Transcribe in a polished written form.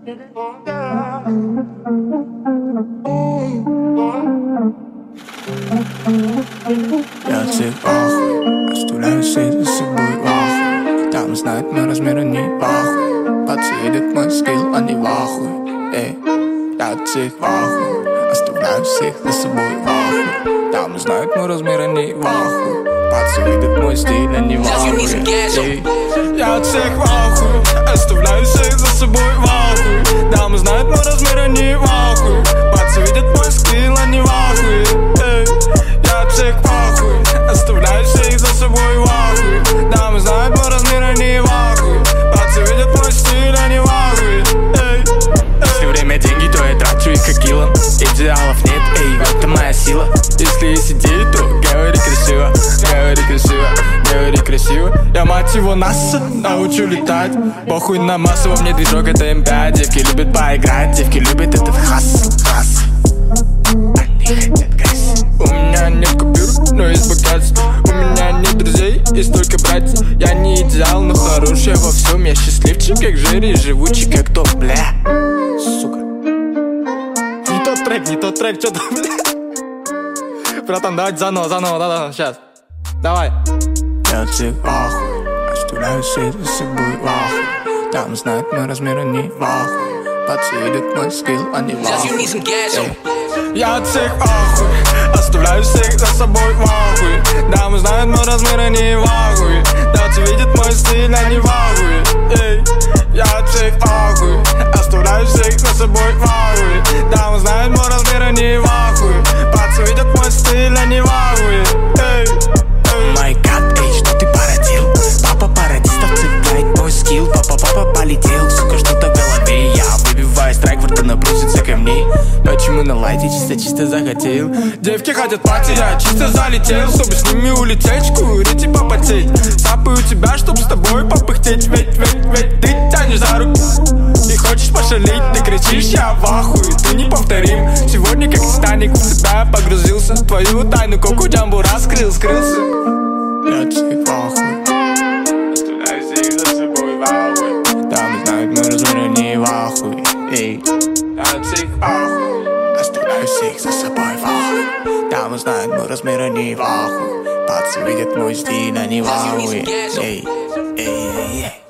Я всех пахую, оставляю всех за собой в ахуе. Там знает мой размер, они в ахуе. Подсветят мой скилл, они в ахуе. Эй, я всех пахую, оставляю всех за собой в ахуе. Там знают мой размер, они в ахуе. Подсветят мой стиль, они в ахуе. Эй, я всех пахую, оставляю всех за собой в ахуе. Там знают мой размер, они в ахуе. Подсветят мой скилл, они в ахуе. Эй, я всех пахуй, оставляю всех за собой в ахуе. Дамы знают мой размер, они в ахуе. Пацы видят мой стиль, они в ахуе. Если время деньги, то я трачу их как кило. Идеалов нет, эй, это моя сила. Если есть идеи, то говори красиво. Говори красиво, говори красиво. Я мать его НАСА, научу летать. Похуй на массу, во мне движок, это М5. Девки любят поиграть, девки любят этот хасл. Они хотят гасить. У меня нет купюр, но есть богатство. У меня нет друзей, есть только братья. Я не идеал, но хорош я во всем. Я счастливчик, как Жерри, живучий, как тот, бля. Сука. Не тот трек, что-то, бля. Братан, давайте заново, да, сейчас. Давай. Я всех ахуй, оставляю всех за собой в ахуе. Там знают мой размер, они в ахуе. Подсветят мой скилл, они в ахуе. Я от всех ахуй, оставляю всех за собой в ахуе. Дамы знают мой размер, они в ахуе. Датцы видят мой стиль, они в ахуе. Эй, я от всех ахуй, оставляю всех за собой в ахуе. Дамы знают мой размер, они в ахуе. Пацы видят мой стиль, они в ахуе. Эй, май гад, эй, что ты породил? Папа пародистов цепляет мой скилл. Папа полетел, сука, что-то в голове. Я выбиваю страйк, в рта набросится ко мне. Почему на лайте чисто захотел? Девки хотят пати, я чисто залетел. Чтобы с ними улететь, курить и попотеть. Цапаю тебя, чтоб с тобой попыхтеть. Ведь ты тянешь за руку и хочешь пошалить. Ты кричишь, я в ахуе, ты неповторим. Сегодня как Титаник в тебя погрузился. Твою тайну коку джамбу скрылся. Я всех в ахуе, оставляю всех за собой в ахуе. Там знают мой размер, они в ахуе. Эй, я всех в ахуе, оставляю всех за собой в ахуе. Там знают мой размер, они в ахуе. Пацы видят мой стиль, они в ахуе. Эй, эй, эй, эй.